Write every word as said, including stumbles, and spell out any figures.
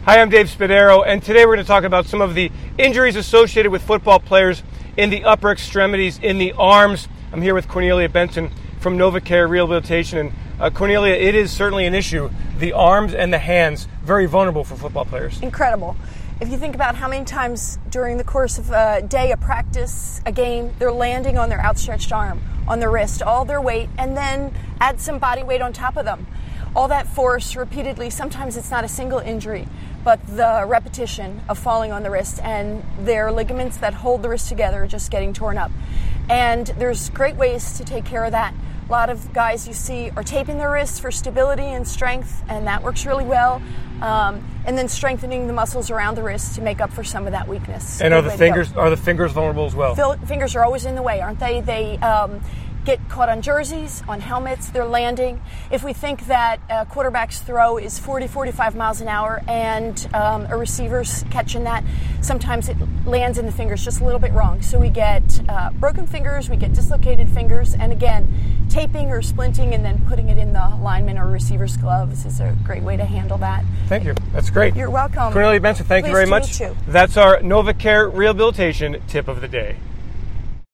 Hi, I'm Dave Spadaro, and today we're going to talk about some of the injuries associated with football players in the upper extremities, in the arms. I'm here with Cornelia Benson from NovaCare Rehabilitation. And uh, Cornelia, it is certainly an issue. The arms and the hands, very vulnerable for football players. Incredible. If you think about how many times during the course of a day, a practice, a game, they're landing on their outstretched arm, on their wrist, all their weight, and then add some body weight on top of them. All that force repeatedly, sometimes it's not a single injury, but the repetition of falling on the wrist and their ligaments that hold the wrist together are just getting torn up. And there's great ways to take care of that. A lot of guys you see are taping their wrists for stability and strength, and that works really well. Um, and then strengthening the muscles around the wrist to make up for some of that weakness. And are the fingers are the fingers vulnerable as well? Fil- fingers are always in the way, aren't they? They um, get caught on jerseys, on helmets, they're landing. If we think that a quarterback's throw is forty, forty-five miles an hour and um, a receiver's catching that, sometimes it lands in the fingers just a little bit wrong. So we get uh, broken fingers, we get dislocated fingers, and again, taping or splinting and then putting it in the lineman or receiver's gloves is a great way to handle that. Thank you. That's great. You're welcome. Cornelia Benson, thank Pleased you very to much. meet you. That's our NovaCare Rehabilitation tip of the day.